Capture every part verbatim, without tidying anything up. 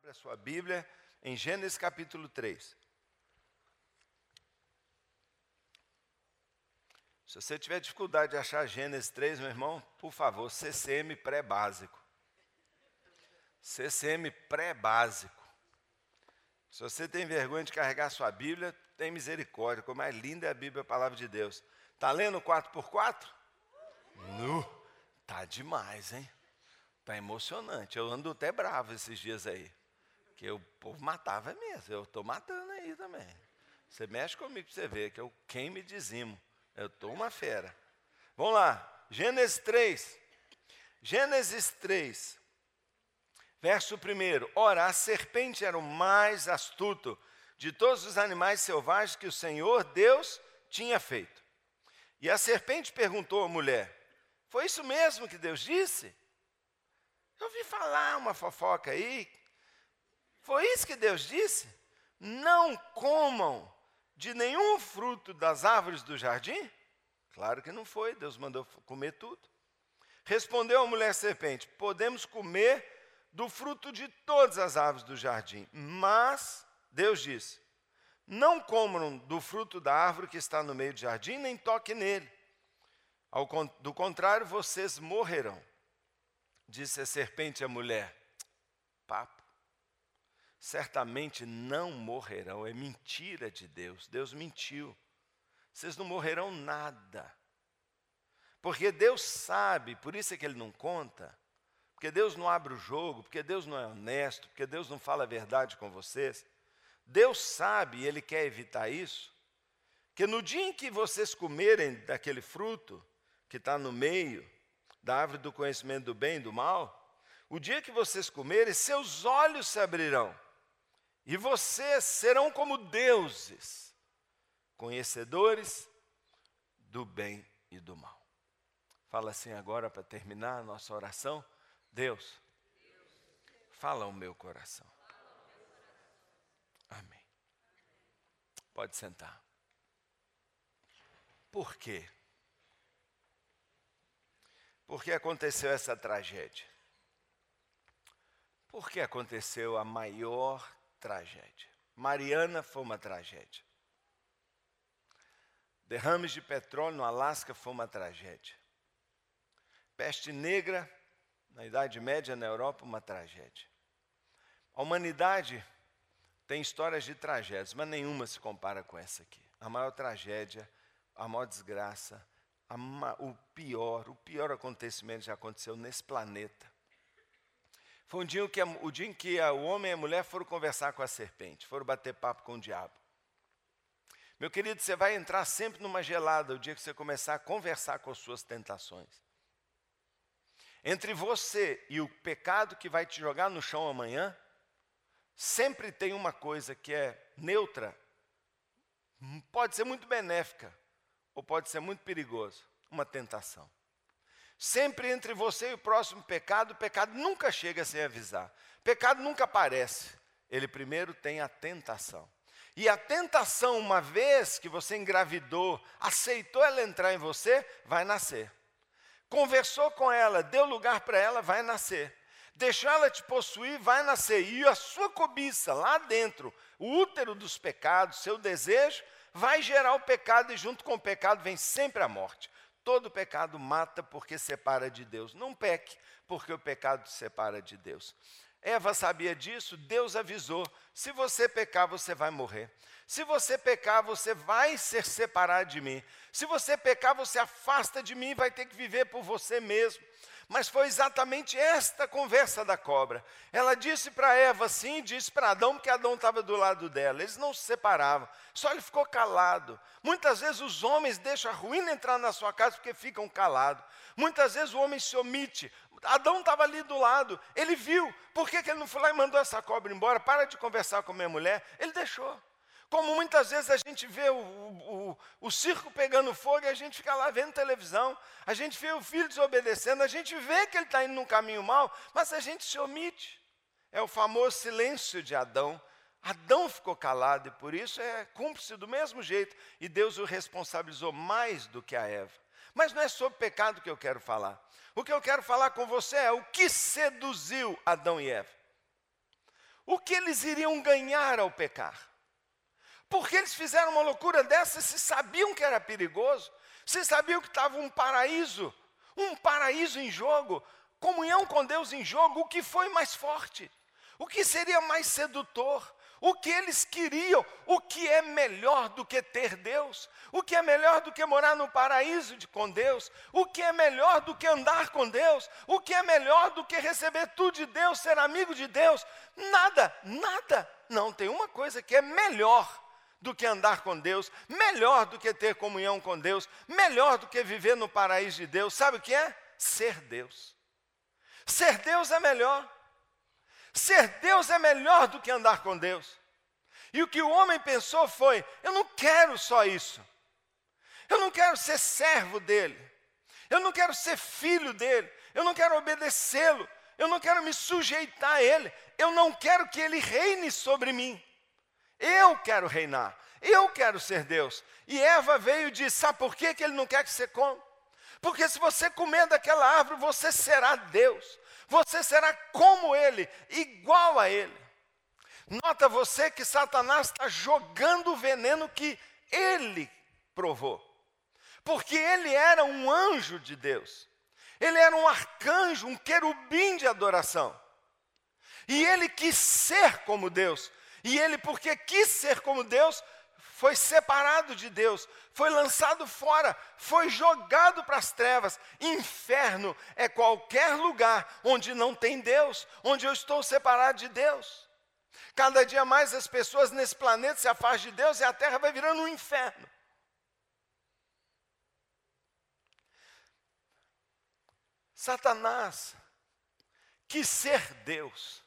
Abra sua Bíblia em Gênesis capítulo três. Se você tiver dificuldade de achar Gênesis três, meu irmão, por favor, C C M pré-básico. C C M pré-básico. Se você tem vergonha de carregar sua Bíblia, tem misericórdia. Como é linda é a Bíblia, a palavra de Deus. Está lendo quatro por quatro? Nu, tá demais, hein? Tá emocionante. Eu ando até bravo esses dias aí. Porque o povo matava mesmo. Eu estou matando aí também. Você mexe comigo para você ver que eu queimo e dizimo. Eu estou uma fera. Vamos lá. Gênesis três. Gênesis três. Verso primeiro. Ora, a serpente era o mais astuto de todos os animais selvagens que o Senhor Deus tinha feito. E a serpente perguntou à mulher: foi isso mesmo que Deus disse? Eu ouvi falar uma fofoca aí. Foi isso que Deus disse? Não comam de nenhum fruto das árvores do jardim? Claro que não foi, Deus mandou comer tudo. Respondeu a mulher serpente: podemos comer do fruto de todas as árvores do jardim. Mas Deus disse: não comam do fruto da árvore que está no meio do jardim, nem toquem nele. Ao, do contrário, vocês morrerão. Disse a serpente à mulher: papo. Certamente não morrerão, é mentira de Deus. Deus mentiu. Vocês não morrerão nada. Porque Deus sabe, por isso é que Ele não conta. Porque Deus não abre o jogo, porque Deus não é honesto, porque Deus não fala a verdade com vocês. Deus sabe, e Ele quer evitar isso, que no dia em que vocês comerem daquele fruto que está no meio da árvore do conhecimento do bem e do mal, o dia que vocês comerem, seus olhos se abrirão, e vocês serão como deuses, conhecedores do bem e do mal. Fala assim agora para terminar a nossa oração. Deus, fala ao meu coração. Amém. Pode sentar. Por quê? Por que aconteceu essa tragédia? Por que aconteceu a maior tragédia? Mariana foi uma tragédia. Derrames de petróleo no Alasca foi uma tragédia. Peste negra na Idade Média na Europa, uma tragédia. A humanidade tem histórias de tragédias, mas nenhuma se compara com essa aqui. A maior tragédia, a maior desgraça, a ma- o pior, o pior acontecimento já aconteceu nesse planeta. Foi um dia que, o dia em que o homem e a mulher foram conversar com a serpente, foram bater papo com o diabo. Meu querido, você vai entrar sempre numa gelada o dia que você começar a conversar com as suas tentações. Entre você e o pecado que vai te jogar no chão amanhã, sempre tem uma coisa que é neutra, pode ser muito benéfica, ou pode ser muito perigoso, uma tentação. Sempre entre você e o próximo pecado, o pecado nunca chega sem avisar. O pecado nunca aparece. Ele primeiro tem a tentação. E a tentação, uma vez que você engravidou, aceitou ela entrar em você, vai nascer. Conversou com ela, deu lugar para ela, vai nascer. Deixou ela te possuir, vai nascer. E a sua cobiça lá dentro, o útero dos pecados, seu desejo, vai gerar o pecado e junto com o pecado vem sempre a morte. Todo pecado mata porque separa de Deus. Não peque porque o pecado te separa de Deus. Eva sabia disso, Deus avisou. Se você pecar, você vai morrer. Se você pecar, você vai ser separado de mim. Se você pecar, você afasta de mim e vai ter que viver por você mesmo. Mas foi exatamente esta conversa da cobra. Ela disse para Eva sim, disse para Adão, porque Adão estava do lado dela. Eles não se separavam, só ele ficou calado. Muitas vezes os homens deixam a ruína entrar na sua casa porque ficam calados. Muitas vezes o homem se omite. Adão estava ali do lado, ele viu. Por que, que ele não foi lá e mandou essa cobra embora? Para de conversar com a minha mulher. Ele deixou. Como muitas vezes a gente vê o, o, o, o circo pegando fogo e a gente fica lá vendo televisão, a gente vê o filho desobedecendo, a gente vê que ele está indo num caminho mau, mas a gente se omite. É o famoso silêncio de Adão. Adão ficou calado e por isso é cúmplice do mesmo jeito. E Deus o responsabilizou mais do que a Eva. Mas não é sobre pecado que eu quero falar. O que eu quero falar com você é o que seduziu Adão e Eva. o que eles iriam ganhar ao pecar? Porque eles fizeram uma loucura dessa, se sabiam que era perigoso, se sabiam que estava um paraíso, um paraíso em jogo, comunhão com Deus em jogo, o que foi mais forte? O que seria mais sedutor? O que eles queriam? O que é melhor do que ter Deus? O que é melhor do que morar no paraíso de, com Deus? O que é melhor do que andar com Deus? O que é melhor do que receber tudo de Deus, ser amigo de Deus? Nada, nada. Não, tem uma coisa que é melhor do que andar com Deus, melhor do que ter comunhão com Deus, melhor do que viver no paraíso de Deus. Sabe o que é? Ser Deus. Ser Deus é melhor. Ser Deus é melhor do que andar com Deus. E o que o homem pensou foi: eu não quero só isso. Eu não quero ser servo dele. Eu não quero ser filho dele. Eu não quero obedecê-lo. Eu não quero me sujeitar a ele. Eu não quero que ele reine sobre mim. Eu quero reinar. Eu quero ser Deus. E Eva veio e disse: sabe por quê que ele não quer que você coma? Porque se você comer daquela árvore, você será Deus. Você será como ele, igual a ele. Nota você que Satanás está jogando o veneno que ele provou. Porque ele era um anjo de Deus. Ele era um arcanjo, um querubim de adoração. E ele quis ser como Deus. E ele, porque quis ser como Deus, foi separado de Deus, foi lançado fora, foi jogado para as trevas. Inferno é qualquer lugar onde não tem Deus, onde eu estou separado de Deus. Cada dia mais as pessoas nesse planeta se afastam de Deus e a terra vai virando um inferno. Satanás quis ser Deus.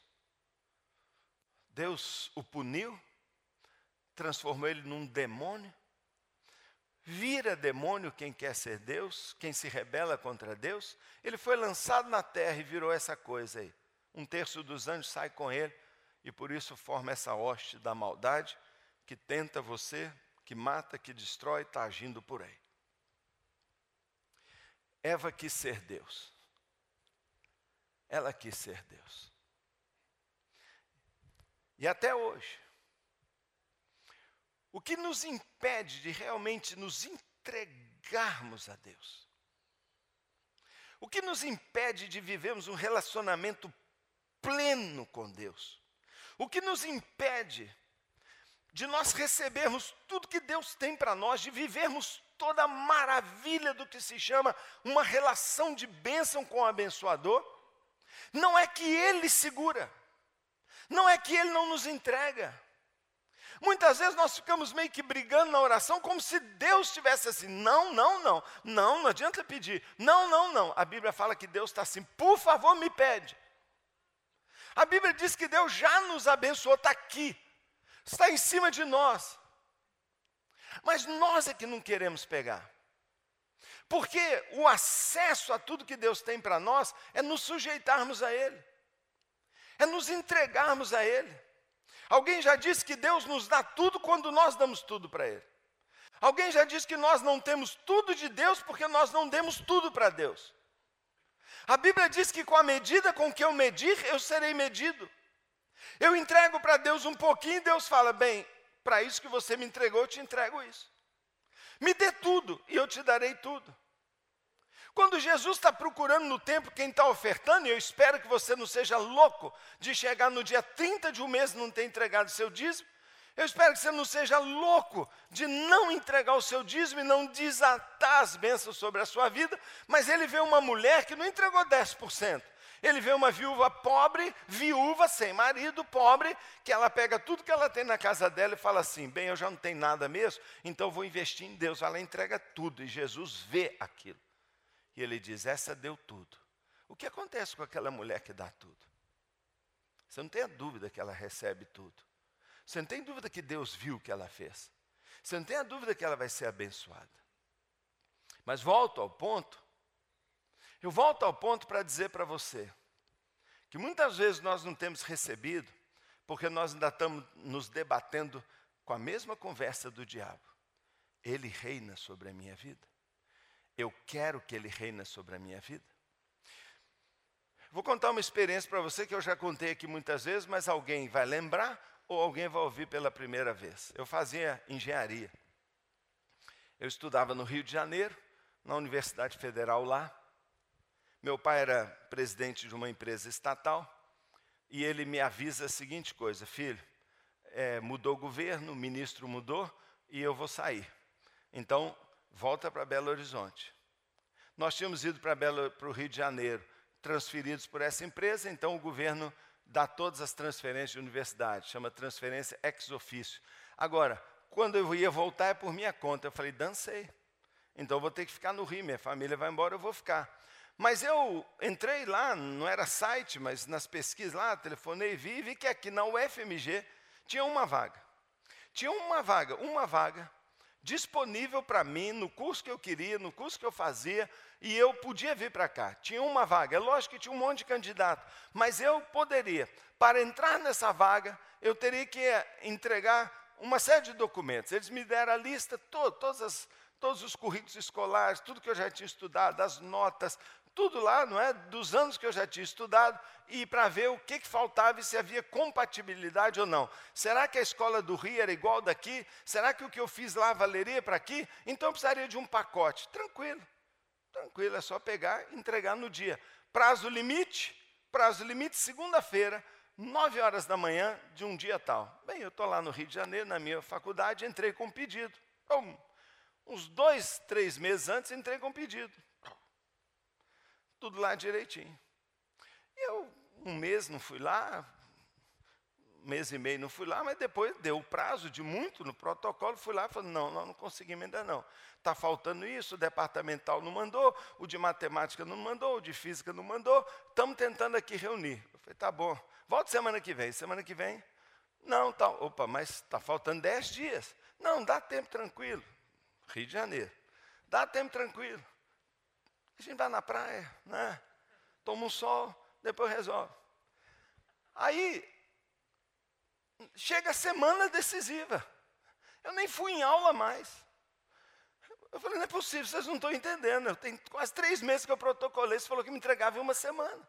Deus o puniu, transformou ele num demônio. Vira demônio quem quer ser Deus, quem se rebela contra Deus. Ele foi lançado na terra e virou essa coisa aí. Um terço dos anjos sai com ele e por isso forma essa hoste da maldade que tenta você, que mata, que destrói, está agindo por aí. Eva quis ser Deus. Ela quis ser Deus. E até hoje, o que nos impede de realmente nos entregarmos a Deus? O que nos impede de vivermos um relacionamento pleno com Deus? O que nos impede de nós recebermos tudo que Deus tem para nós, de vivermos toda a maravilha do que se chama uma relação de bênção com o abençoador? Não é que Ele segura, não é que Ele não nos entrega. Muitas vezes nós ficamos meio que brigando na oração como se Deus estivesse assim: não, não, não, não, não adianta pedir, não, não, não. A Bíblia fala que Deus está assim: por favor me pede. A Bíblia diz que Deus já nos abençoou, está aqui, está em cima de nós. Mas nós é que não queremos pegar. Porque o acesso a tudo que Deus tem para nós é nos sujeitarmos a Ele. É nos entregarmos a Ele. Alguém já disse que Deus nos dá tudo quando nós damos tudo para Ele. Alguém já disse que nós não temos tudo de Deus porque nós não demos tudo para Deus. A Bíblia diz que com a medida com que eu medir, eu serei medido. Eu entrego para Deus um pouquinho e Deus fala: bem, para isso que você me entregou, eu te entrego isso. Me dê tudo e eu te darei tudo. Quando Jesus está procurando no templo quem está ofertando, e eu espero que você não seja louco de chegar no dia trinta de um mês e não ter entregado o seu dízimo, eu espero que você não seja louco de não entregar o seu dízimo e não desatar as bênçãos sobre a sua vida, mas ele vê uma mulher que não entregou dez por cento. Ele vê uma viúva pobre, viúva sem marido, pobre, que ela pega tudo que ela tem na casa dela e fala assim: bem, eu já não tenho nada mesmo, então eu vou investir em Deus. Ela entrega tudo e Jesus vê aquilo. E ele diz: essa deu tudo. O que acontece com aquela mulher que dá tudo? Você não tem a dúvida que ela recebe tudo. Você não tem dúvida que Deus viu o que ela fez. Você não tem a dúvida que ela vai ser abençoada. Mas volto ao ponto. Eu volto ao ponto para dizer para você que muitas vezes nós não temos recebido porque nós ainda estamos nos debatendo com a mesma conversa do diabo. Ele reina sobre a minha vida. Eu quero que Ele reine sobre a minha vida. Vou contar uma experiência para você que eu já contei aqui muitas vezes, mas alguém vai lembrar ou alguém vai ouvir pela primeira vez. Eu fazia engenharia. Eu estudava no Rio de Janeiro, na Universidade Federal lá. Meu pai era presidente de uma empresa estatal e ele me avisa a seguinte coisa: filho, é, mudou o governo, o ministro mudou e eu vou sair. Então, volta para Belo Horizonte. Nós tínhamos ido para o Rio de Janeiro, transferidos por essa empresa, então o governo dá todas as transferências de universidade, chama transferência ex officio. Agora, quando eu ia voltar é por minha conta. Eu falei, dancei. Então eu vou ter que ficar no Rio, minha família vai embora, eu vou ficar. Mas eu entrei lá, não era site, mas nas pesquisas lá, telefonei, vi, vi que aqui na U F M G tinha uma vaga. Tinha uma vaga, uma vaga, disponível para mim, no curso que eu queria, no curso que eu fazia, e eu podia vir para cá. Tinha uma vaga, é lógico que tinha um monte de candidato, mas eu poderia. Para entrar nessa vaga, eu teria que entregar uma série de documentos. Eles me deram a lista, to todas as, todos os currículos escolares, tudo que eu já tinha estudado, as notas, tudo lá, não é? Dos anos que eu já tinha estudado, e para ver o que, que faltava e se havia compatibilidade ou não. Será que a escola do Rio era igual daqui? Será que o que eu fiz lá valeria para aqui? Então eu precisaria de um pacote. Tranquilo, tranquilo, é só pegar e entregar no dia. Prazo limite, prazo limite, segunda-feira, nove horas da manhã de um dia tal. Bem, eu estou lá no Rio de Janeiro, na minha faculdade, entrei com um pedido. Um, uns dois, três meses antes, entrei com um pedido. Tudo lá direitinho. E eu, um mês não fui lá, um mês e meio não fui lá, mas depois deu o prazo de muito no protocolo, fui lá e falei, não, nós não conseguimos ainda não. Está faltando isso, o departamental não mandou, o de matemática não mandou, o de física não mandou, estamos tentando aqui reunir. Eu falei, tá bom, volta semana que vem. Semana que vem, não, tá, opa, mas está faltando dez dias. Não, dá tempo tranquilo. Rio de Janeiro, dá tempo tranquilo. A gente vai na praia, né? Toma um sol, depois resolve. Aí, chega a semana decisiva. Eu nem fui em aula mais. Eu falei, não é possível, vocês não estão entendendo. Eu tenho quase três meses que eu protocolei, você falou que me entregava em uma semana.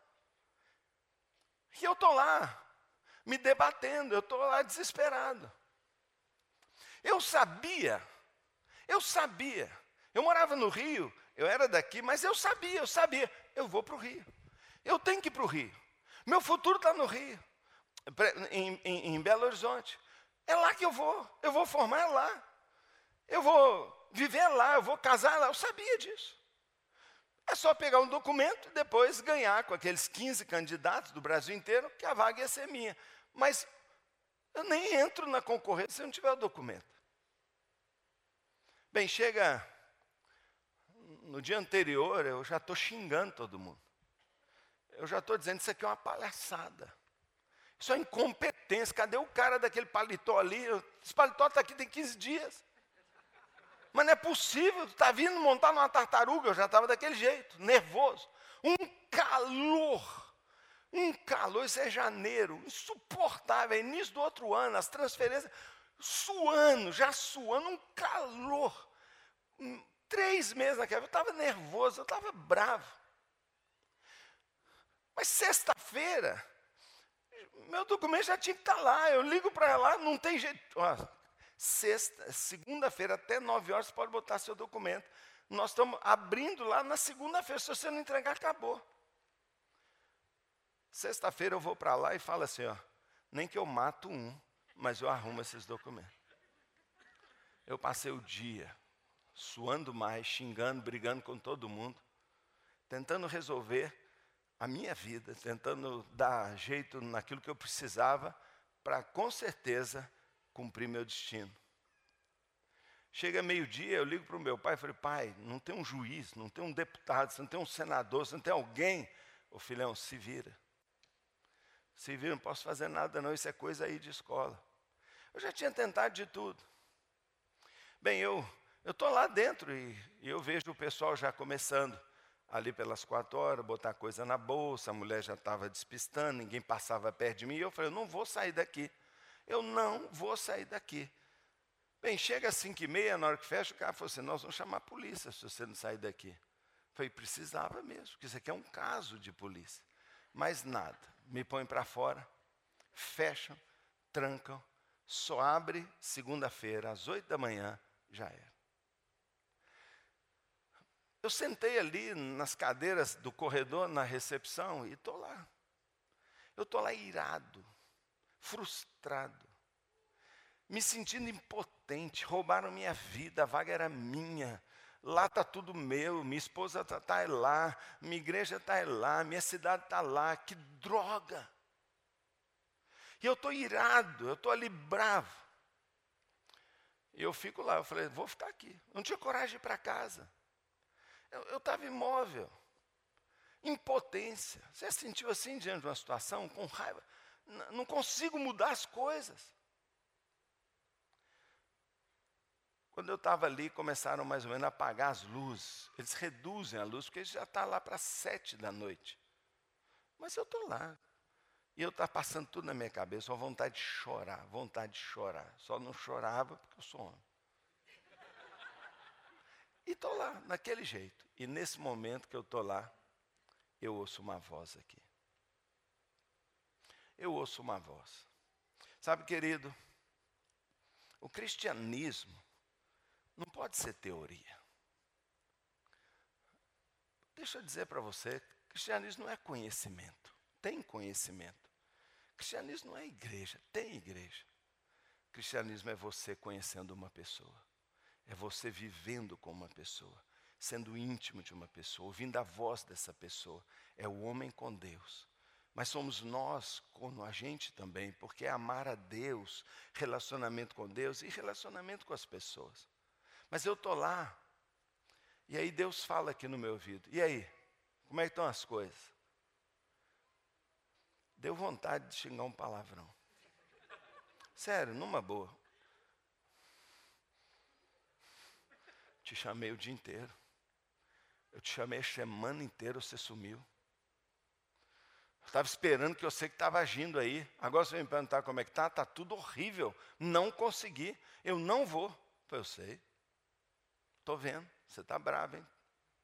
E eu estou lá, me debatendo, eu estou lá desesperado. Eu sabia, eu sabia. Eu morava no Rio, eu era daqui, mas eu sabia, eu sabia. Eu vou para o Rio. Eu tenho que ir para o Rio. Meu futuro está no Rio, em, em, em Belo Horizonte. É lá que eu vou. Eu vou formar lá. Eu vou viver lá, eu vou casar lá. Eu sabia disso. É só pegar um documento e depois ganhar com aqueles quinze candidatos do Brasil inteiro, que a vaga ia ser minha. Mas eu nem entro na concorrência se eu não tiver o documento. Bem, chega no dia anterior, eu já estou xingando todo mundo. Eu já estou dizendo, isso aqui é uma palhaçada. Isso é incompetência. Cadê o cara daquele paletó ali? Esse paletó está aqui tem quinze dias. Mas não é possível, está vindo montar numa tartaruga. Eu já estava daquele jeito, nervoso. Um calor, um calor, isso é janeiro, insuportável. É início do outro ano, as transferências, suando, já suando, um calor. Três meses naquela, eu estava nervoso, eu estava bravo. Mas sexta-feira, meu documento já tinha que estar lá. Eu ligo para lá, não tem jeito. Ó, sexta, segunda-feira, até nove horas, você pode botar seu documento. Nós estamos abrindo lá na segunda-feira. Se você não entregar, acabou. Sexta-feira eu vou para lá e falo assim, ó, nem que eu mato um, mas eu arrumo esses documentos. Eu passei o dia suando mais, xingando, brigando com todo mundo, tentando resolver a minha vida, tentando dar jeito naquilo que eu precisava para, com certeza, cumprir meu destino. Chega meio-dia, eu ligo para o meu pai e falei, pai, não tem um juiz, não tem um deputado, não tem um senador, não tem alguém. Ô filhão, se vira. Se vira, não posso fazer nada não, isso é coisa aí de escola. Eu já tinha tentado de tudo. Bem, eu estou lá dentro e, e eu vejo o pessoal já começando ali pelas quatro horas, botar coisa na bolsa, a mulher já estava despistando, ninguém passava perto de mim, e eu falei, eu não vou sair daqui, eu não vou sair daqui. Bem, chega às cinco e meia, na hora que fecha, o cara falou assim, nós vamos chamar a polícia se você não sair daqui. Eu falei, precisava mesmo, porque isso aqui é um caso de polícia. mais nada. Me põem para fora, fecham, trancam, só abre segunda-feira, às oito da manhã, já era. Eu sentei ali nas cadeiras do corredor, na recepção, e estou lá. Eu estou lá irado, frustrado, me sentindo impotente. Roubaram minha vida, a vaga era minha. Lá está tudo meu, minha esposa está tá lá, minha igreja está lá, minha cidade está lá. Que droga! E eu estou irado, eu estou ali bravo. E eu fico lá, eu falei, vou ficar aqui. Eu não tinha coragem de ir para casa. Eu estava imóvel, impotência. Você se sentiu assim diante de uma situação, com raiva? N- não consigo mudar as coisas. Quando eu estava ali, começaram mais ou menos a apagar as luzes. Eles reduzem a luz, porque já está lá para sete da noite. Mas eu estou lá. E eu estava passando tudo na minha cabeça, uma vontade de chorar, vontade de chorar. Só não chorava porque eu sou homem. E estou lá, naquele jeito. E nesse momento que eu estou lá, eu ouço uma voz aqui. Eu ouço uma voz. Sabe, querido, o cristianismo não pode ser teoria. Deixa eu dizer para você, cristianismo não é conhecimento. Tem conhecimento. Cristianismo não é igreja, tem igreja. Cristianismo é você conhecendo uma pessoa. É você vivendo com uma pessoa, sendo íntimo de uma pessoa, ouvindo a voz dessa pessoa. É o homem com Deus. Mas somos nós como a gente também, porque é amar a Deus, relacionamento com Deus e relacionamento com as pessoas. Mas eu estou lá, e aí Deus fala aqui no meu ouvido. E aí, como é que estão as coisas? Deu vontade de xingar um palavrão. Sério, numa boa. Te chamei o dia inteiro. Eu te chamei a semana inteira, você sumiu. Eu estava esperando que eu sei que estava agindo aí. Agora você vai me perguntar como é que está? Está tudo horrível. Não consegui. Eu não vou. Eu falei, eu sei. Estou vendo. Você está bravo, hein?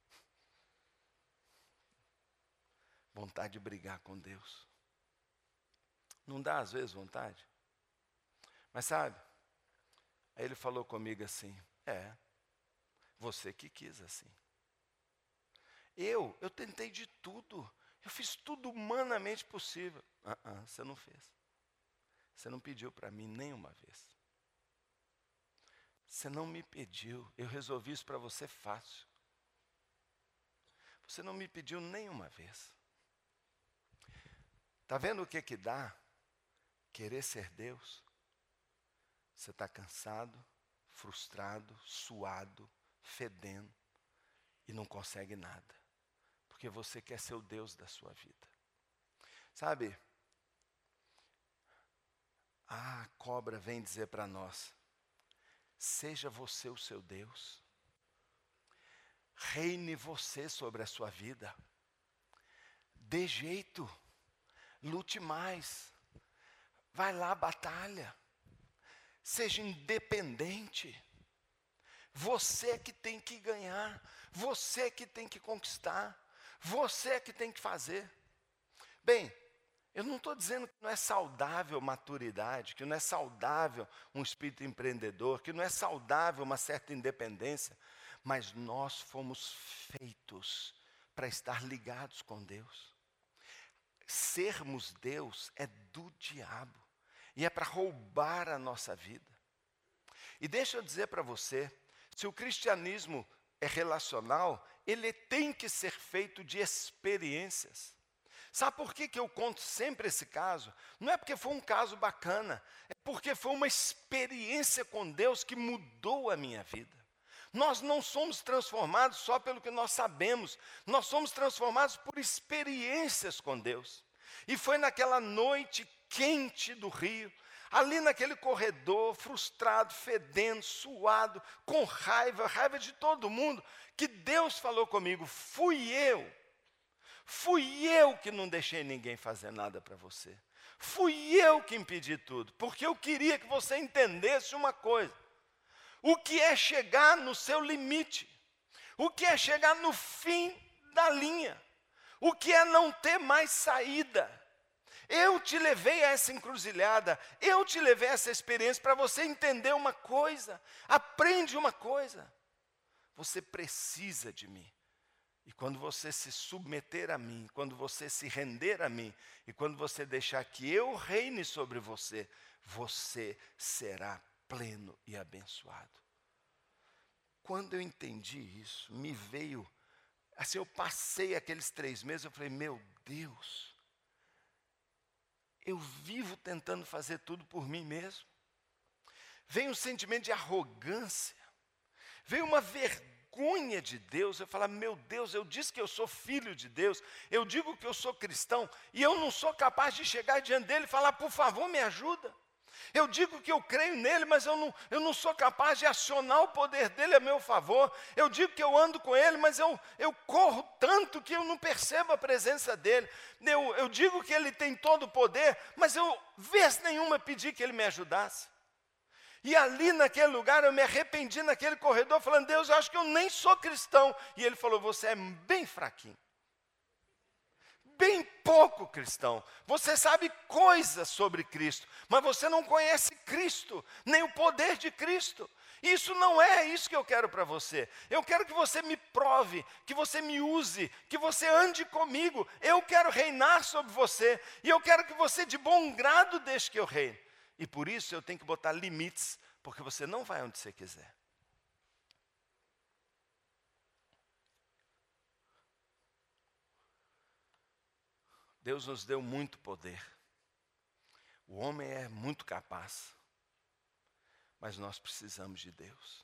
Vontade de brigar com Deus. Não dá às vezes vontade? Mas sabe? Aí ele falou comigo assim, é, você que quis assim. Eu, eu tentei de tudo. Eu fiz tudo humanamente possível. Ah, ah, você não fez. Você não pediu para mim nenhuma vez. Você não me pediu. Eu resolvi isso para você fácil. Você não me pediu nenhuma vez. Está vendo o que que dá? Querer ser Deus. Você está cansado, frustrado, suado, fedendo e não consegue nada. Porque você quer ser o Deus da sua vida. Sabe? A cobra vem dizer para nós, seja você o seu Deus. Reine você sobre a sua vida. Dê jeito. Lute mais. Vai lá, batalha. Seja independente. Você é que tem que ganhar. Você é que tem que conquistar. Você é que tem que fazer. Bem, eu não estou dizendo que não é saudável maturidade, que não é saudável um espírito empreendedor, que não é saudável uma certa independência, mas nós fomos feitos para estar ligados com Deus. Sermos Deus é do diabo e é para roubar a nossa vida. E deixa eu dizer para você, se o cristianismo é relacional, ele tem que ser feito de experiências. Sabe por que que eu conto sempre esse caso? Não é porque foi um caso bacana, é porque foi uma experiência com Deus que mudou a minha vida. Nós não somos transformados só pelo que nós sabemos, nós somos transformados por experiências com Deus. E foi naquela noite quente do Rio, ali naquele corredor, frustrado, fedendo, suado, com raiva, raiva de todo mundo, que Deus falou comigo, fui eu. Fui eu que não deixei ninguém fazer nada para você. Fui eu que impedi tudo, porque eu queria que você entendesse uma coisa. O que é chegar no seu limite? O que é chegar no fim da linha? o que é não ter mais saída. Eu te levei a essa encruzilhada, eu te levei a essa experiência para você entender uma coisa, aprende uma coisa. Você precisa de mim. E quando você se submeter a mim, quando você se render a mim, e quando você deixar que eu reine sobre você, você será pleno e abençoado. Quando eu entendi isso, me veio, assim, eu passei aqueles três meses, eu falei, meu Deus, eu vivo tentando fazer tudo por mim mesmo. Veio um sentimento de arrogância, veio uma vergonha de Deus. Eu falava, meu Deus, eu disse que eu sou filho de Deus, eu digo que eu sou cristão, e eu não sou capaz de chegar diante dele e falar, por favor, me ajuda. Eu digo que eu creio nele, mas eu não, eu não sou capaz de acionar o poder dele a meu favor. Eu digo que eu ando com ele, mas eu, eu corro tanto que eu não percebo a presença dele. Eu, eu digo que ele tem todo o poder, mas eu, vez nenhuma, pedi que ele me ajudasse. E ali naquele lugar, eu me arrependi naquele corredor, falando, Deus, eu acho que eu nem sou cristão. E ele falou, você é bem fraquinho. Bem pouco cristão. Você sabe coisas sobre Cristo, mas você não conhece Cristo, nem o poder de Cristo. Isso não é isso que eu quero para você. Eu quero que você me prove, que você me use, que você ande comigo. Eu quero reinar sobre você, e eu quero que você de bom grado deixe que eu reine. E por isso eu tenho que botar limites, porque você não vai onde você quiser. Deus nos deu muito poder. O homem é muito capaz. Mas nós precisamos de Deus.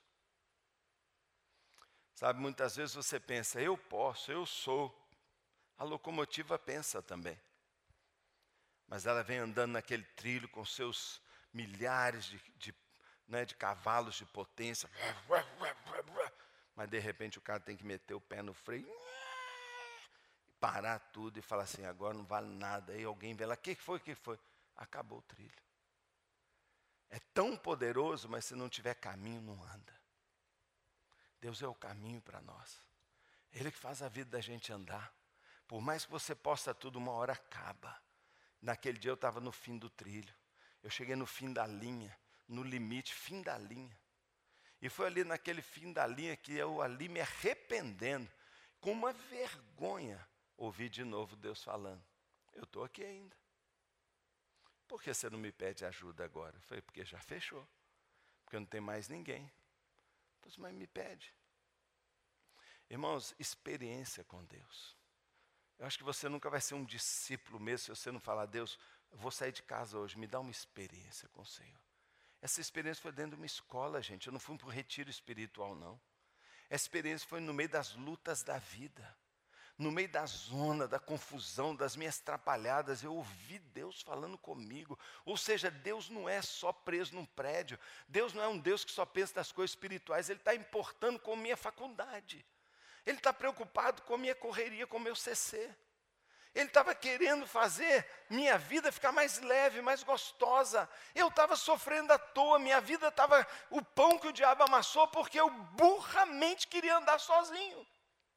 Sabe, muitas vezes você pensa, eu posso, eu sou. A locomotiva pensa também. Mas ela vem andando naquele trilho com seus milhares de, de, né, de cavalos de potência. Mas de repente o cara tem que meter o pé no freio. Parar tudo e falar assim, agora não vale nada. Aí alguém vê lá, o que foi, o que foi? Acabou o trilho. É tão poderoso, mas se não tiver caminho, não anda. Deus é o caminho para nós. Ele que faz a vida da gente andar. Por mais que você possa tudo, uma hora acaba. Naquele dia eu estava no fim do trilho. Eu cheguei no fim da linha, no limite, fim da linha. E foi ali naquele fim da linha que eu ali me arrependendo, com uma vergonha, ouvi de novo Deus falando, eu estou aqui ainda. Por que você não me pede ajuda agora? Eu falei, porque já fechou. Porque não tem mais ninguém. Pois, mas me pede. Irmãos, experiência com Deus. Eu acho que você nunca vai ser um discípulo mesmo se você não falar, Deus, eu vou sair de casa hoje, me dá uma experiência com o Senhor. Essa experiência foi dentro de uma escola, gente. Eu não fui para um retiro espiritual, não. Essa experiência foi no meio das lutas da vida. No meio da zona, da confusão, das minhas atrapalhadas, eu ouvi Deus falando comigo. Ou seja, Deus não é só preso num prédio. Deus não é um Deus que só pensa nas coisas espirituais. Ele está importando com a minha faculdade. Ele está preocupado com a minha correria, com o meu C C. Ele estava querendo fazer minha vida ficar mais leve, mais gostosa. Eu estava sofrendo à toa, minha vida estava o pão que o diabo amassou, porque eu burramente queria andar sozinho.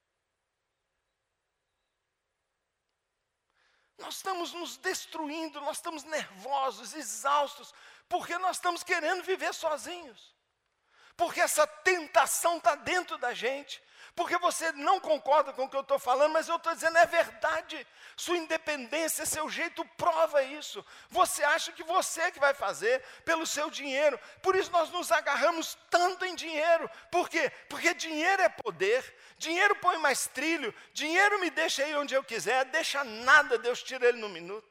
Nós estamos nos destruindo, nós estamos nervosos, exaustos, porque nós estamos querendo viver sozinhos. Porque essa tentação está dentro da gente. Porque você não concorda com o que eu estou falando, mas eu estou dizendo, é verdade. Sua independência, seu jeito prova isso. Você acha que você é que vai fazer pelo seu dinheiro. Por isso nós nos agarramos tanto em dinheiro. Por quê? Porque dinheiro é poder. Dinheiro põe mais trilho. Dinheiro me deixa ir onde eu quiser. Deixa nada, Deus tira ele num minuto.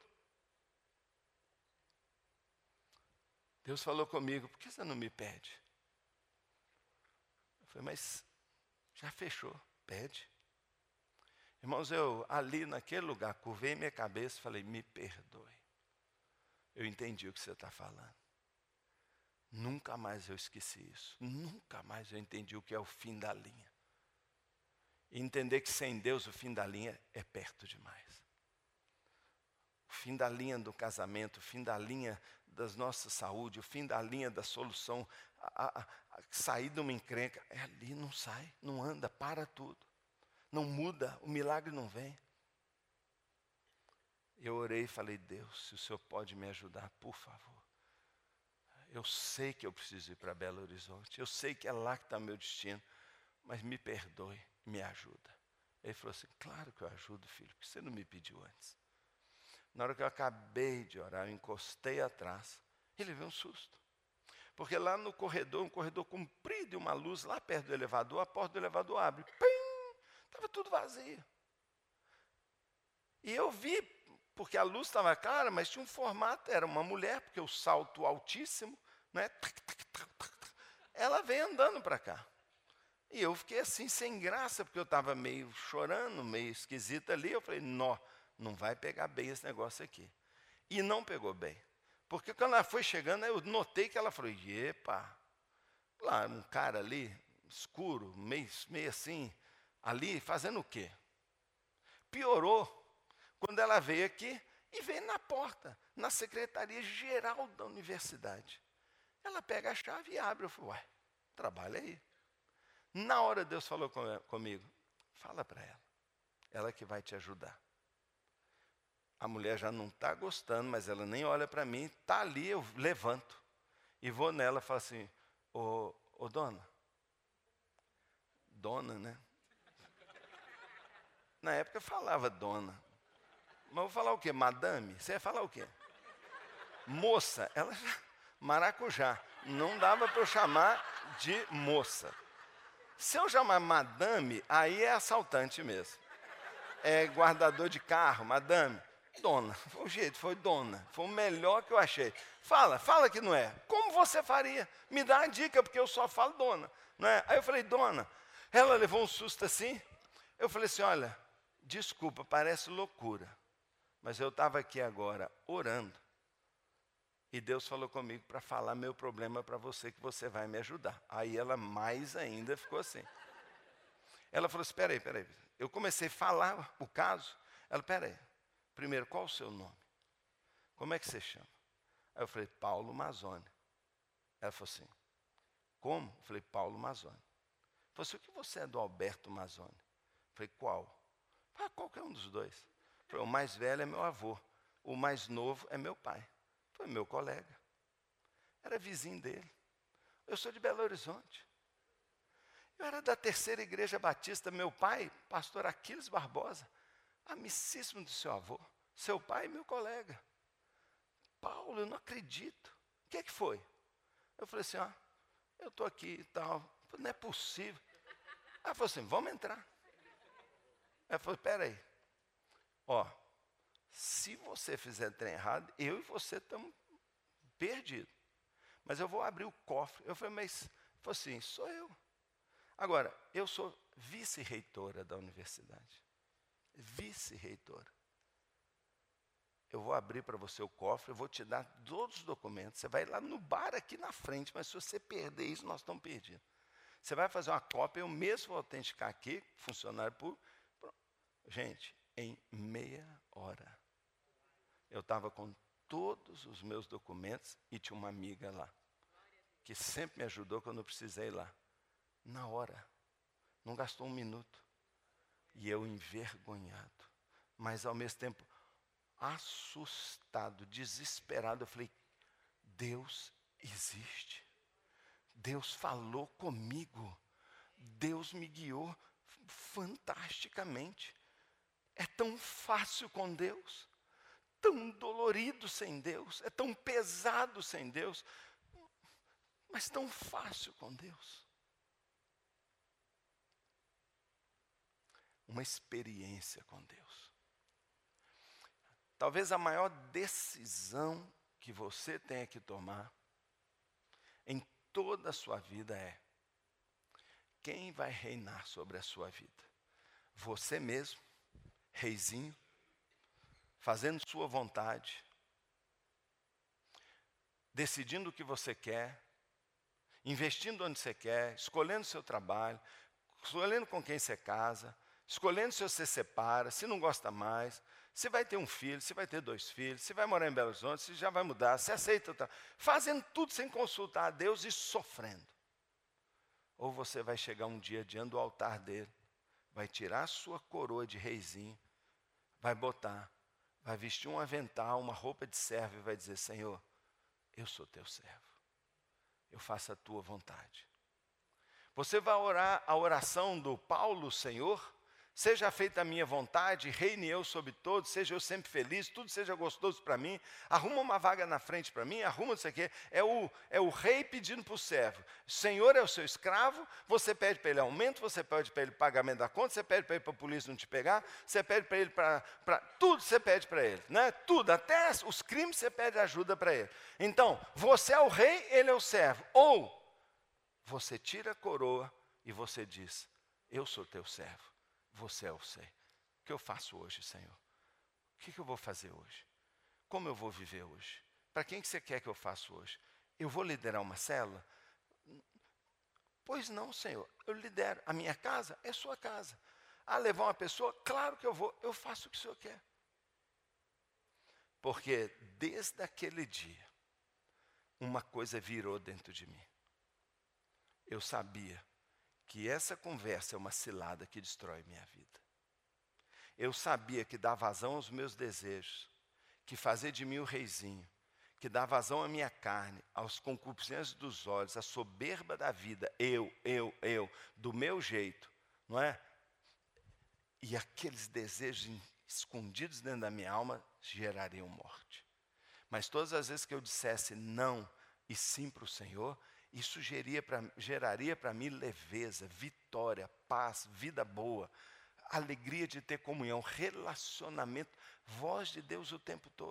Deus falou comigo, por que você não me pede? Eu falei, mas já fechou, pede. Irmãos, eu ali naquele lugar, curvei minha cabeça e falei, me perdoe. Eu entendi o que você está falando. Nunca mais eu esqueci isso. Nunca mais eu entendi o que é o fim da linha. E entender que sem Deus o fim da linha é perto demais. O fim da linha do casamento, o fim da linha da nossa saúde, o fim da linha da solução, a, a, a sair de uma encrenca, é ali, não sai, não anda, para tudo. Não muda, o milagre não vem. Eu orei e falei, Deus, se o Senhor pode me ajudar, por favor. Eu sei que eu preciso ir para Belo Horizonte, eu sei que é lá que está meu destino, mas me perdoe, me ajuda. Ele falou assim, claro que eu ajudo, filho, porque você não me pediu antes. Na hora que eu acabei de orar, eu encostei atrás, ele veio um susto. Porque lá no corredor, um corredor comprido e uma luz lá perto do elevador, a porta do elevador abre. Pim! Estava tudo vazio. E eu vi, porque a luz estava clara, mas tinha um formato, era uma mulher, porque o salto altíssimo, né? Ela veio andando para cá. E eu fiquei assim, sem graça, porque eu estava meio chorando, meio esquisito ali. Eu falei, não, não vai pegar bem esse negócio aqui. E não pegou bem. Porque quando ela foi chegando, eu notei que ela falou, epa, lá um cara ali, escuro, meio, meio assim, ali, fazendo o quê? Piorou quando ela veio aqui e veio na porta, na secretaria-geral da universidade. Ela pega a chave e abre. Eu falei, ué, trabalha aí. Na hora Deus falou com, comigo, fala para ela, ela que vai te ajudar. A mulher já não está gostando, mas ela nem olha para mim, está ali, eu levanto. E vou nela e falo assim, ô, ô dona, dona, né? Na época eu falava dona. Mas eu vou falar o quê? Madame? Você ia falar o quê? Moça, ela já, maracujá. Não dava para eu chamar de moça. Se eu chamar madame, aí é assaltante mesmo. É guardador de carro, madame. Dona, foi o jeito, foi dona. Foi o melhor que eu achei. Fala, fala que não é. Como você faria? Me dá uma dica, porque eu só falo dona. Não é? Aí eu falei, dona. Ela levou um susto assim. Eu falei assim, olha, desculpa, parece loucura. Mas eu estava aqui agora orando. E Deus falou comigo para falar meu problema para você, que você vai me ajudar. Aí ela mais ainda ficou assim. Ela falou assim, espera aí, espera aí. Eu comecei a falar o caso. Ela, espera aí. Primeiro, qual o seu nome? Como é que você chama? Aí eu falei, Paulo Mazzoni. Ela falou assim, como? Eu falei, Paulo Mazzoni. Ela falou assim, o que você é do Alberto Mazzoni? Eu falei, qual? Ah, qualquer um dos dois. Eu falei, o mais velho é meu avô, o mais novo é meu pai. Foi meu colega. Era vizinho dele. Eu sou de Belo Horizonte. Eu era da terceira igreja batista, meu pai, pastor Aquiles Barbosa, amicíssimo do seu avô, seu pai e meu colega. Paulo, eu não acredito. O que é que foi? Eu falei assim, ó, eu estou aqui e tal. Falei, não é possível. Ela falou assim, vamos entrar. Ela falou, espera aí. Ó, se você fizer trem errado, eu e você estamos perdidos. Mas eu vou abrir o cofre. Eu falei, mas, falou assim, sou eu. Agora, eu sou vice-reitora da universidade. Vice-reitora. Eu vou abrir para você o cofre, eu vou te dar todos os documentos. Você vai lá no bar aqui na frente, mas se você perder isso, nós estamos perdidos. Você vai fazer uma cópia, eu mesmo vou autenticar aqui, funcionário público. Gente, em meia hora, eu estava com todos os meus documentos e tinha uma amiga lá, que sempre me ajudou quando eu precisei ir lá. Na hora, não gastou um minuto. E eu envergonhado, mas ao mesmo tempo assustado, desesperado. Eu falei, Deus existe. Deus falou comigo. Deus me guiou fantasticamente. É tão fácil com Deus, tão dolorido sem Deus, é tão pesado sem Deus, mas tão fácil com Deus. Uma experiência com Deus. Talvez a maior decisão que você tenha que tomar em toda a sua vida é: quem vai reinar sobre a sua vida? Você mesmo, reizinho, fazendo sua vontade, decidindo o que você quer, investindo onde você quer, escolhendo seu trabalho, escolhendo com quem você casa, escolhendo se você separa, se não gosta mais, se vai ter um filho, se vai ter dois filhos, se vai morar em Belo Horizonte, se já vai mudar, se aceita, tá, fazendo tudo sem consultar a Deus e sofrendo. Ou você vai chegar um dia diante do altar dele, vai tirar a sua coroa de reizinho, vai botar, vai vestir um avental, uma roupa de servo e vai dizer: Senhor, eu sou teu servo, eu faço a tua vontade. Você vai orar a oração do Paulo: Senhor, seja feita a minha vontade, reine eu sobre todos, seja eu sempre feliz, tudo seja gostoso para mim, arruma uma vaga na frente para mim, arruma não sei o quê. É o, é o rei pedindo para o servo: Senhor é o seu escravo, você pede para ele aumento, você pede para ele pagamento da conta, você pede para ele para a polícia não te pegar, você pede para ele para... Tudo você pede para ele, né? Tudo, até os crimes você pede ajuda para ele. Então, você é o rei, ele é o servo. Ou você tira a coroa e você diz: eu sou teu servo. Você é o sei. O que eu faço hoje, Senhor? O que eu vou fazer hoje? Como eu vou viver hoje? Para quem que você quer que eu faça hoje? Eu vou liderar uma célula? Pois não, Senhor. Eu lidero. A minha casa é sua casa. Ah, levar uma pessoa? Claro que eu vou. Eu faço o que o Senhor quer. Porque desde aquele dia, uma coisa virou dentro de mim. Eu sabia que essa conversa é uma cilada que destrói minha vida. Eu sabia que dá vazão aos meus desejos, que fazer de mim o reizinho, que dá vazão à minha carne, aos concupiscências dos olhos, à soberba da vida, eu, eu, eu, do meu jeito, não é? E aqueles desejos escondidos dentro da minha alma gerariam morte. Mas todas as vezes que eu dissesse não e sim para o Senhor, isso geraria para geraria para mim leveza, vitória, paz, vida boa, alegria de ter comunhão, relacionamento, voz de Deus o tempo todo.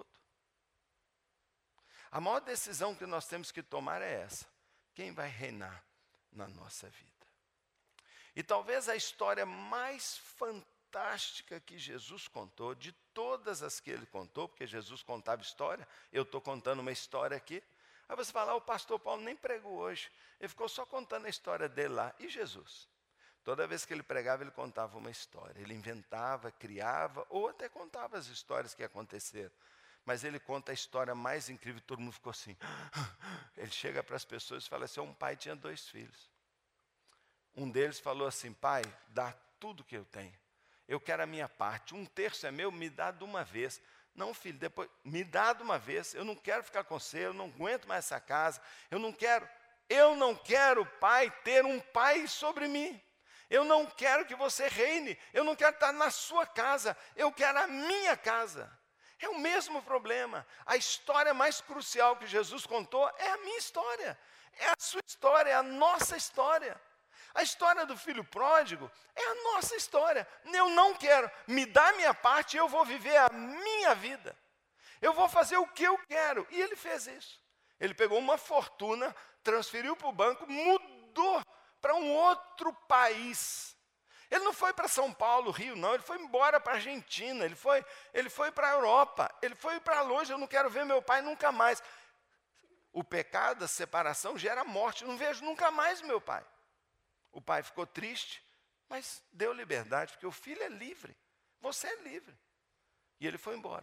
A maior decisão que nós temos que tomar é essa: quem vai reinar na nossa vida? E talvez a história mais fantástica que Jesus contou, de todas as que ele contou, porque Jesus contava história, eu estou contando uma história aqui. Aí você fala: ah, o pastor Paulo nem pregou hoje, ele ficou só contando a história dele lá. E Jesus? Toda vez que ele pregava, ele contava uma história. Ele inventava, criava, ou até contava as histórias que aconteceram. Mas ele conta a história mais incrível, todo mundo ficou assim. Ele chega para as pessoas e fala assim: um pai tinha dois filhos. Um deles falou assim: pai, dá tudo que eu tenho. Eu quero a minha parte, um terço é meu, me dá de uma vez. Não, filho, depois, me dá de uma vez, eu não quero ficar com você, eu não aguento mais essa casa, eu não quero, eu não quero, pai, ter um pai sobre mim. Eu não quero que você reine, eu não quero estar na sua casa, eu quero a minha casa. É o mesmo problema. A história mais crucial que Jesus contou é a minha história, é a sua história, é a nossa história. A história do filho pródigo é a nossa história. Eu não quero, me dá a minha parte, eu vou viver a minha vida. Eu vou fazer o que eu quero. E ele fez isso. Ele pegou uma fortuna, transferiu para o banco, mudou para um outro país. Ele não foi para São Paulo, Rio, não. Ele foi embora para a Argentina, ele foi, ele foi para a Europa, ele foi para longe. Eu não quero ver meu pai nunca mais. O pecado, a separação gera morte. Eu não vejo nunca mais meu pai. O pai ficou triste, mas deu liberdade, porque o filho é livre. Você é livre. E ele foi embora.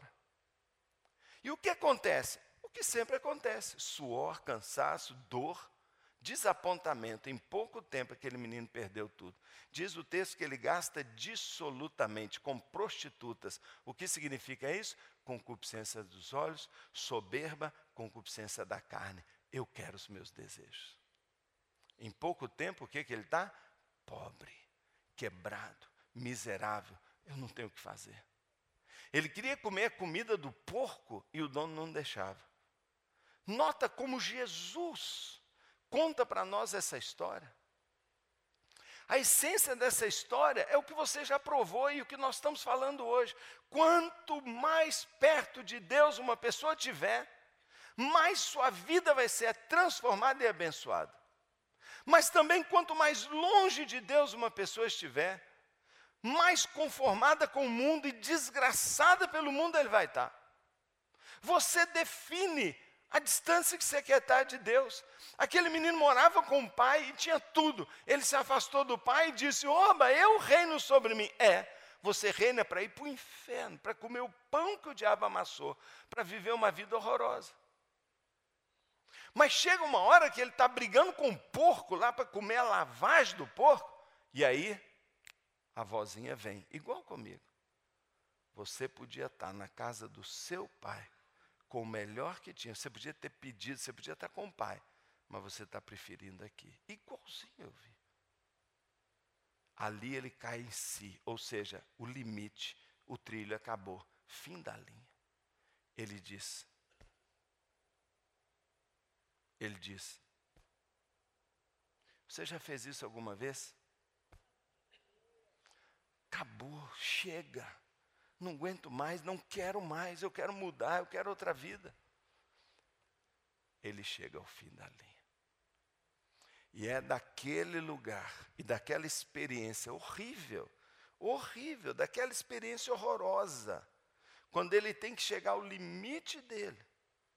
E o que acontece? O que sempre acontece: suor, cansaço, dor, desapontamento. Em pouco tempo aquele menino perdeu tudo. Diz o texto que ele gasta dissolutamente com prostitutas. O que significa isso? Concupiscência dos olhos, soberba, concupiscência da carne. Eu quero os meus desejos. Em pouco tempo, o que, que ele está? Pobre, quebrado, miserável. Eu não tenho o que fazer. Ele queria comer a comida do porco e o dono não deixava. Nota como Jesus conta para nós essa história. A essência dessa história é o que você já provou e o que nós estamos falando hoje. Quanto mais perto de Deus uma pessoa tiver, mais sua vida vai ser transformada e abençoada. Mas também, quanto mais longe de Deus uma pessoa estiver, mais conformada com o mundo e desgraçada pelo mundo ele vai estar. Você define a distância que você quer estar de Deus. Aquele menino morava com o pai e tinha tudo. Ele se afastou do pai e disse: oba, eu reino sobre mim. É, você reina para ir para o inferno, para comer o pão que o diabo amassou, para viver uma vida horrorosa. Mas chega uma hora que ele está brigando com o porco lá para comer a lavagem do porco. E aí, a vozinha vem, igual comigo. Você podia estar na casa do seu pai, com o melhor que tinha. Você podia ter pedido, você podia estar com o pai, mas você está preferindo aqui. Igualzinho eu vi. Ali ele cai em si, ou seja, o limite, o trilho acabou, fim da linha. Ele diz, ele diz, você já fez isso alguma vez? Acabou, chega, não aguento mais, não quero mais, eu quero mudar, eu quero outra vida. Ele chega ao fim da linha. E é daquele lugar e daquela experiência horrível, horrível, daquela experiência horrorosa, quando ele tem que chegar ao limite dele.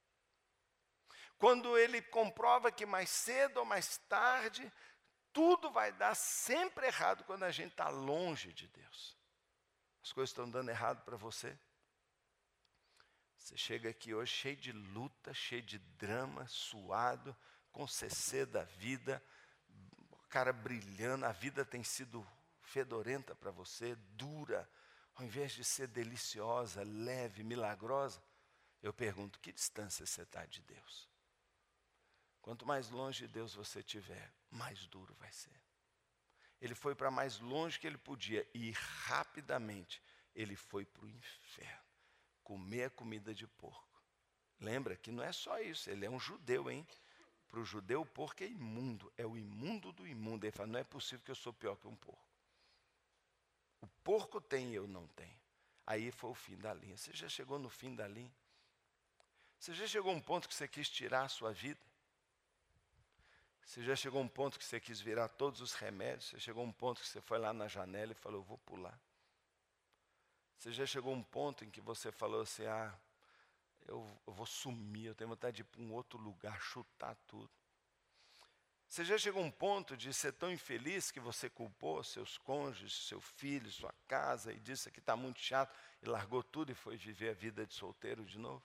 Quando ele comprova que mais cedo ou mais tarde, tudo vai dar sempre errado quando a gente está longe de Deus. As coisas estão dando errado para você. Você chega aqui hoje cheio de luta, cheio de drama, suado, com C C da vida, cara brilhando, a vida tem sido fedorenta para você, dura, ao invés de ser deliciosa, leve, milagrosa. Eu pergunto, que distância você está de Deus? Quanto mais longe de Deus você estiver, mais duro vai ser. Ele foi para mais longe que ele podia e rapidamente ele foi para o inferno, comer a comida de porco. Lembra que não é só isso, ele é um judeu, hein? Para o judeu o porco é imundo, é o imundo do imundo. Ele fala, não é possível que eu sou pior que um porco. O porco tem e eu não tenho. Aí foi o fim da linha. Você já chegou no fim da linha? Você já chegou a um ponto que você quis tirar a sua vida? Você já chegou a um ponto que você quis virar todos os remédios? Você chegou a um ponto que você foi lá na janela e falou, eu vou pular. Você já chegou a um ponto em que você falou assim, ah, eu, eu vou sumir, eu tenho vontade de ir para um outro lugar, chutar tudo. Você já chegou a um ponto de ser tão infeliz que você culpou seus cônjuges, seu filho, sua casa, e disse que está muito chato, e largou tudo e foi viver a vida de solteiro de novo?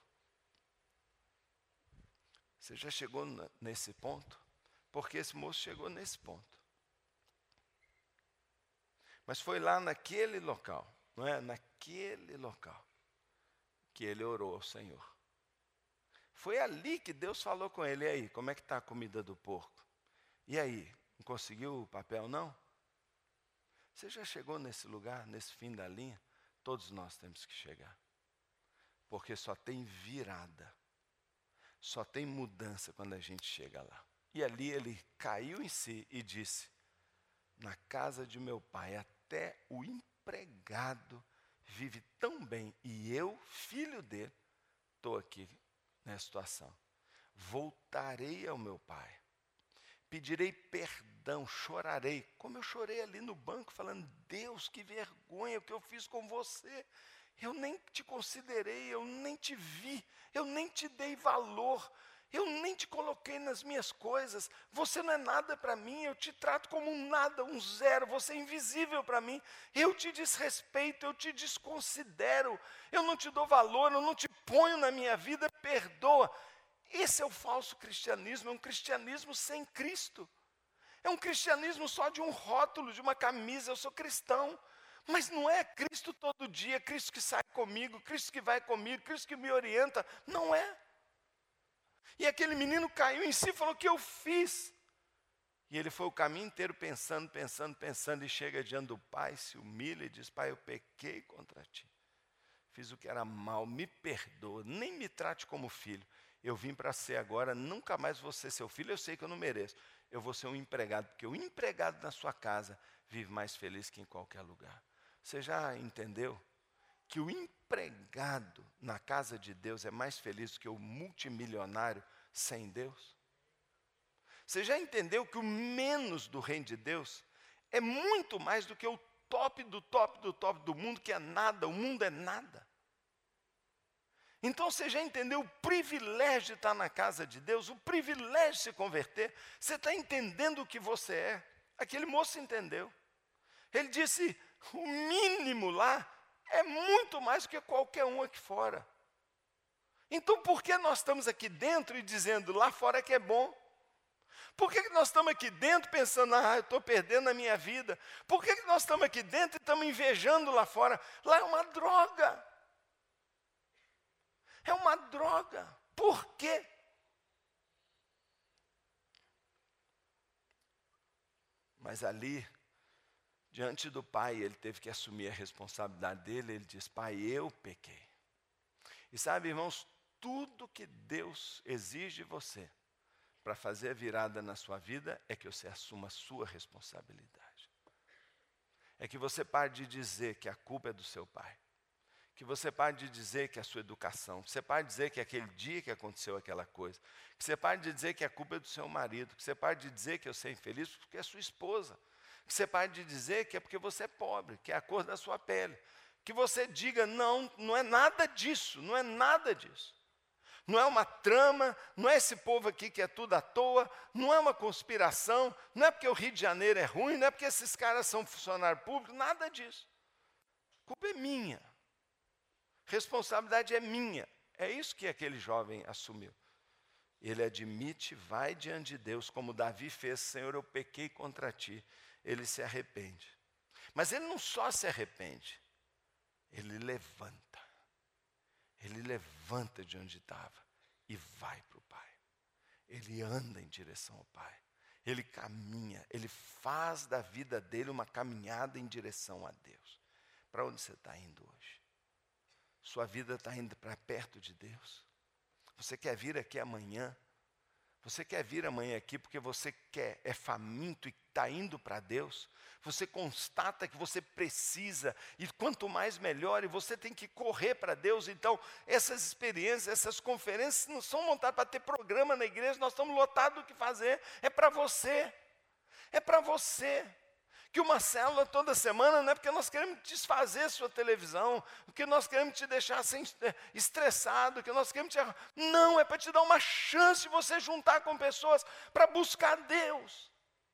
Você já chegou nesse ponto? Porque esse moço chegou nesse ponto. Mas foi lá naquele local, não é? Naquele local, que ele orou ao Senhor. Foi ali que Deus falou com ele, e aí, como é que está a comida do porco? E aí, não conseguiu o papel, não? Você já chegou nesse lugar, nesse fim da linha? Todos nós temos que chegar. Porque só tem virada, só tem mudança quando a gente chega lá. E ali ele caiu em si e disse, na casa de meu pai, até o empregado vive tão bem, e eu, filho dele, estou aqui nessa situação. Voltarei ao meu pai, pedirei perdão, chorarei, como eu chorei ali no banco, falando, Deus, que vergonha o que eu fiz com você. Eu nem te considerei, eu nem te vi, eu nem te dei valor. Eu nem te coloquei nas minhas coisas, você não é nada para mim, eu te trato como um nada, um zero, você é invisível para mim, eu te desrespeito, eu te desconsidero, eu não te dou valor, eu não te ponho na minha vida, perdoa. Esse é o falso cristianismo, é um cristianismo sem Cristo, é um cristianismo só de um rótulo, de uma camisa, eu sou cristão. Mas não é Cristo todo dia, Cristo que sai comigo, Cristo que vai comigo, Cristo que me orienta, não é. E aquele menino caiu em si e falou, o que eu fiz? E ele foi o caminho inteiro pensando, pensando, pensando, e chega diante do pai, se humilha e diz, pai, eu pequei contra ti. Fiz o que era mal, me perdoa, nem me trate como filho. Eu vim para ser agora, nunca mais vou ser seu filho, eu sei que eu não mereço. Eu vou ser um empregado, porque o empregado na sua casa vive mais feliz que em qualquer lugar. Você já entendeu que o empregado na casa de Deus é mais feliz do que o multimilionário sem Deus? Você já entendeu que o menos do reino de Deus é muito mais do que o top do top do top do mundo, que é nada, o mundo é nada? Então você já entendeu o privilégio de estar na casa de Deus, o privilégio de se converter? Você está entendendo o que você é? Aquele moço entendeu. Ele disse, o mínimo lá é muito mais do que qualquer um aqui fora. Então por que nós estamos aqui dentro e dizendo lá fora que é bom? Por que, que nós estamos aqui dentro pensando, ah, eu estou perdendo a minha vida? Por que, que nós estamos aqui dentro e estamos invejando lá fora? Lá é uma droga. É uma droga. Por quê? Mas ali, diante do Pai, ele teve que assumir a responsabilidade dele. Ele diz, Pai, eu pequei. E sabe, irmãos, tudo que Deus exige de você para fazer a virada na sua vida é que você assuma a sua responsabilidade. É que você pare de dizer que a culpa é do seu pai. Que você pare de dizer que é a sua educação. Que você pare de dizer que é aquele dia que aconteceu aquela coisa. Que você pare de dizer que a culpa é do seu marido. Que você pare de dizer que eu sou infeliz porque é sua esposa. Que você pare de dizer que é porque você é pobre, que é a cor da sua pele. Que você diga, não, não é nada disso, não é nada disso. Não é uma trama, não é esse povo aqui que é tudo à toa, não é uma conspiração, não é porque o Rio de Janeiro é ruim, não é porque esses caras são funcionários públicos, nada disso. A culpa é minha. Responsabilidade é minha. É isso que aquele jovem assumiu. Ele admite, vai diante de Deus, como Davi fez, Senhor, eu pequei contra ti. Ele se arrepende. Mas ele não só se arrepende, ele levanta. Ele levanta de onde estava e vai para o Pai. Ele anda em direção ao Pai. Ele caminha, ele faz da vida dele uma caminhada em direção a Deus. Para onde você está indo hoje? Sua vida está indo para perto de Deus? Você quer vir aqui amanhã? Você quer vir amanhã aqui porque você quer, é faminto e está indo para Deus? Você constata que você precisa, e quanto mais melhor, e você tem que correr para Deus. Então, essas experiências, essas conferências não são montadas para ter programa na igreja, nós estamos lotados do que fazer, é para você, é para você. Que uma célula toda semana não é porque nós queremos desfazer sua televisão, porque nós queremos te deixar assim, estressado, que nós queremos te... Não, é para te dar uma chance de você juntar com pessoas para buscar Deus.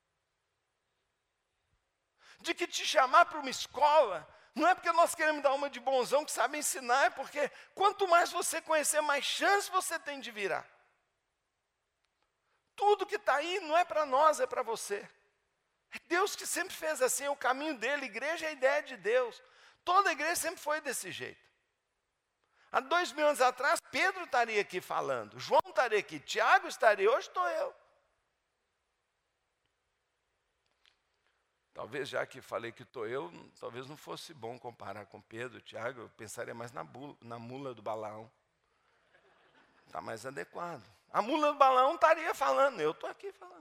De que te chamar para uma escola, não é porque nós queremos dar uma de bonzão que sabe ensinar, é porque quanto mais você conhecer, mais chance você tem de virar. Tudo que está aí não é para nós, é para você. É Deus que sempre fez assim, é o caminho dele, igreja é a ideia de Deus. Toda a igreja sempre foi desse jeito. Há dois mil anos atrás, Pedro estaria aqui falando, João estaria aqui, Tiago estaria, hoje estou eu. Talvez já que falei que estou eu, talvez não fosse bom comparar com Pedro, Tiago, eu pensaria mais na, bula, na mula do Balaão. Está mais adequado. A mula do Balaão estaria falando, eu estou aqui falando.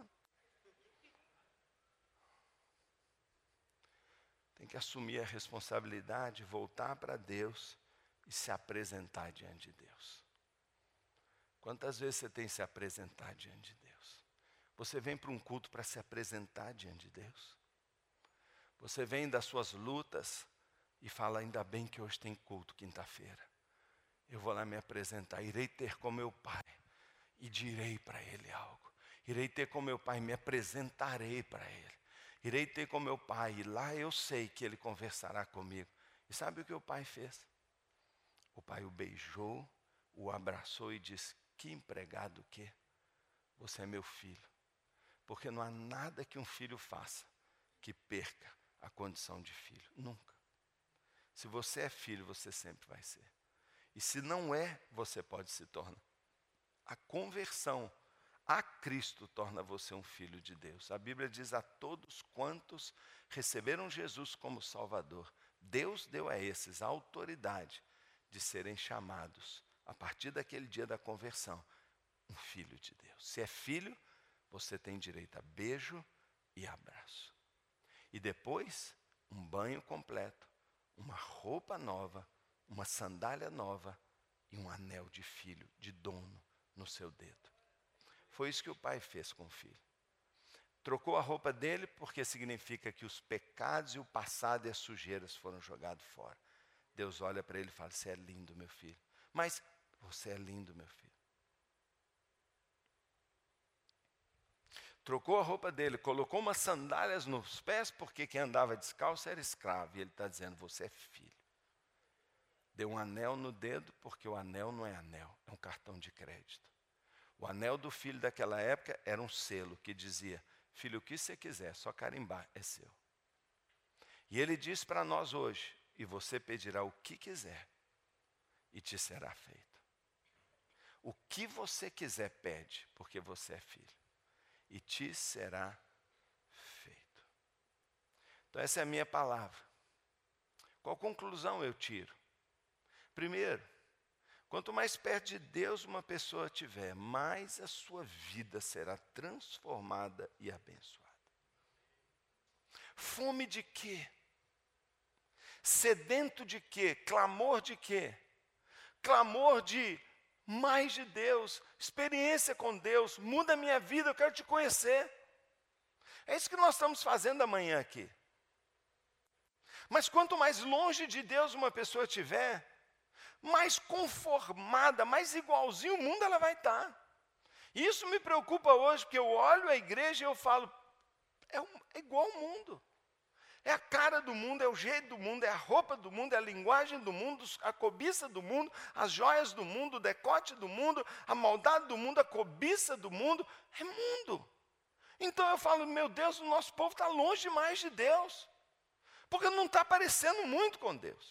Tem que assumir a responsabilidade, voltar para Deus e se apresentar diante de Deus. Quantas vezes você tem se apresentar diante de Deus? Você vem para um culto para se apresentar diante de Deus? Você vem das suas lutas e fala, ainda bem que hoje tem culto, quinta-feira. Eu vou lá me apresentar, irei ter com meu Pai e direi para Ele algo. Irei ter com meu Pai, me apresentarei para Ele. Irei ter com meu pai, e lá eu sei que ele conversará comigo. E sabe o que o pai fez? O pai o beijou, o abraçou e disse, que empregado que? Você é meu filho. Porque não há nada que um filho faça que perca a condição de filho. Nunca. Se você é filho, você sempre vai ser. E se não é, você pode se tornar. A conversão a Cristo torna você um filho de Deus. A Bíblia diz a todos quantos receberam Jesus como Salvador, Deus deu a esses a autoridade de serem chamados, a partir daquele dia da conversão, um filho de Deus. Se é filho, você tem direito a beijo e abraço. E depois, um banho completo, uma roupa nova, uma sandália nova e um anel de filho, de dono, no seu dedo. Foi isso que o pai fez com o filho. Trocou a roupa dele porque significa que os pecados e o passado e as sujeiras foram jogados fora. Deus olha para ele e fala, você é lindo, meu filho. Mas você é lindo, meu filho. Trocou a roupa dele, colocou umas sandálias nos pés porque quem andava descalço era escravo. E ele está dizendo, você é filho. Deu um anel no dedo porque o anel não é anel, é um cartão de crédito. O anel do filho daquela época era um selo que dizia: filho, o que você quiser, só carimbar, é seu. E ele diz para nós hoje: e você pedirá o que quiser, e te será feito. O que você quiser, pede, porque você é filho, e te será feito. Então essa é a minha palavra. Qual conclusão eu tiro? Primeiro, quanto mais perto de Deus uma pessoa estiver, mais a sua vida será transformada e abençoada. Fome de quê? Sedento de quê? Clamor de quê? Clamor de mais de Deus, experiência com Deus, muda a minha vida, eu quero te conhecer. É isso que nós estamos fazendo amanhã aqui. Mas quanto mais longe de Deus uma pessoa estiver, mais conformada, mais igualzinho o mundo ela vai estar. Isso me preocupa hoje, porque eu olho a igreja e eu falo, é, um, é igual ao mundo. É a cara do mundo, é o jeito do mundo, é a roupa do mundo, é a linguagem do mundo, a cobiça do mundo, as joias do mundo, o decote do mundo, a maldade do mundo, a cobiça do mundo, é mundo. Então eu falo, meu Deus, o nosso povo está longe demais de Deus, porque não está parecendo muito com Deus.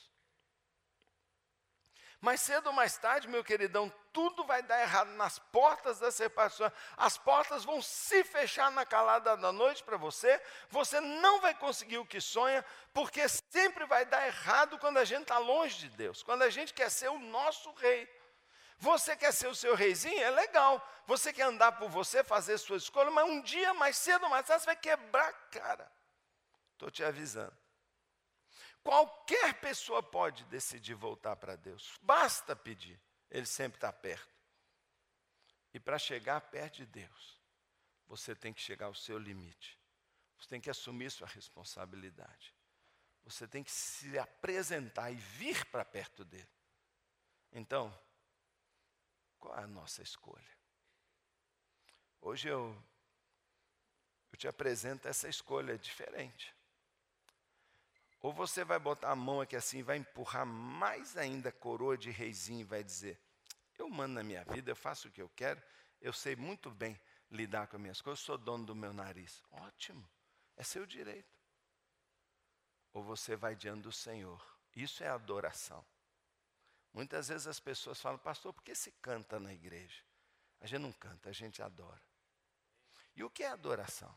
Mais cedo ou mais tarde, meu queridão, tudo vai dar errado nas portas da separação. As portas vão se fechar na calada da noite para você. Você não vai conseguir o que sonha, porque sempre vai dar errado quando a gente está longe de Deus. Quando a gente quer ser o nosso rei. Você quer ser o seu reizinho? É legal. Você quer andar por você, fazer suas escolhas, mas um dia, mais cedo ou mais tarde, você vai quebrar a cara. Estou te avisando. Qualquer pessoa pode decidir voltar para Deus. Basta pedir. Ele sempre está perto. E para chegar perto de Deus, você tem que chegar ao seu limite. Você tem que assumir sua responsabilidade. Você tem que se apresentar e vir para perto dele. Então, qual é a nossa escolha? Hoje eu, eu te apresento essa escolha diferente. Ou você vai botar a mão aqui assim, vai empurrar mais ainda a coroa de reizinho e vai dizer, eu mando na minha vida, eu faço o que eu quero, eu sei muito bem lidar com as minhas coisas, eu sou dono do meu nariz. Ótimo, é seu direito. Ou você vai diante do Senhor. Isso é adoração. Muitas vezes as pessoas falam, pastor, por que se canta na igreja? A gente não canta, a gente adora. E o que é adoração?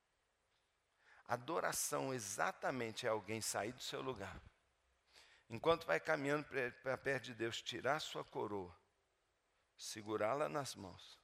Adoração exatamente é alguém sair do seu lugar. Enquanto vai caminhando para perto de Deus, tirar sua coroa, segurá-la nas mãos.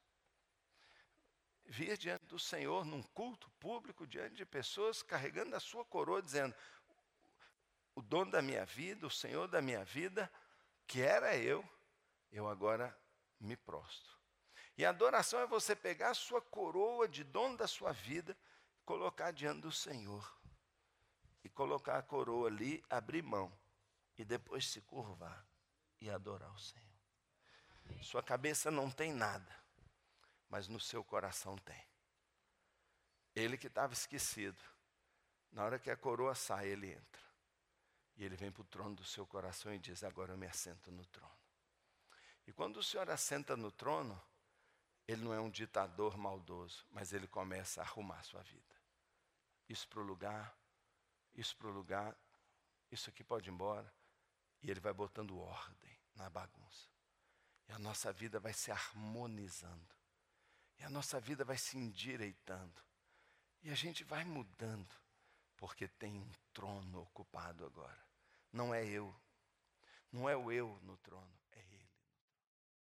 Vir diante do Senhor num culto público, diante de pessoas carregando a sua coroa, dizendo, o dono da minha vida, o Senhor da minha vida, que era eu, eu agora me prostro. E a adoração é você pegar a sua coroa de dono da sua vida, colocar diante do Senhor. E colocar a coroa ali, abrir mão. E depois se curvar e adorar o Senhor. Sua cabeça não tem nada, mas no seu coração tem. Ele que estava esquecido, na hora que a coroa sai, ele entra. E ele vem para o trono do seu coração e diz, agora eu me assento no trono. E quando o Senhor assenta no trono, ele não é um ditador maldoso, mas ele começa a arrumar a sua vida. Isso para o lugar, isso para o lugar, isso aqui pode ir embora. E ele vai botando ordem na bagunça. E a nossa vida vai se harmonizando. E a nossa vida vai se endireitando. E a gente vai mudando, porque tem um trono ocupado agora. Não é eu, não é o eu no trono.